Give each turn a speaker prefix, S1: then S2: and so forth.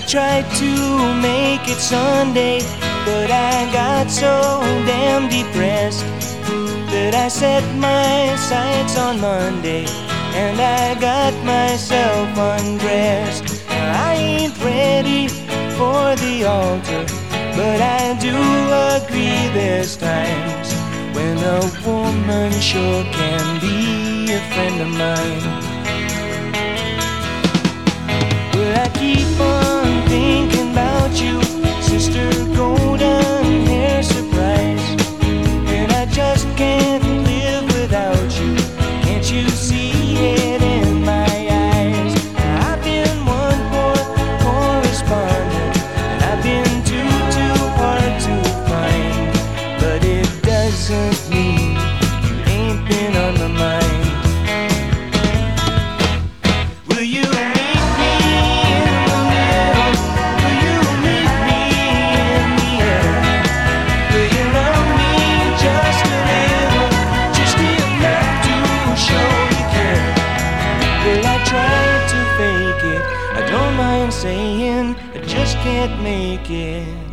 S1: tried to make it Sunday, but I got so damn depressed that I set my sights on Monday, and I got myself undressed. I ain't ready for the altar, but I do agree there's times when a woman sure can be a friend of mine. Well, I keep on thinking about you, Sister Golden Hair Surprise, and I just can't live without you. Can't you see it in my eyes? I've been one poor correspondent, and I've been too hard to find, but it doesn't mean you ain't been on my mind. Will you meet me in the middle? Will you meet me in the air? Will you love me just a little, just enough to show you care? Well, I tried to fake it, I don't mind saying I just can't make it.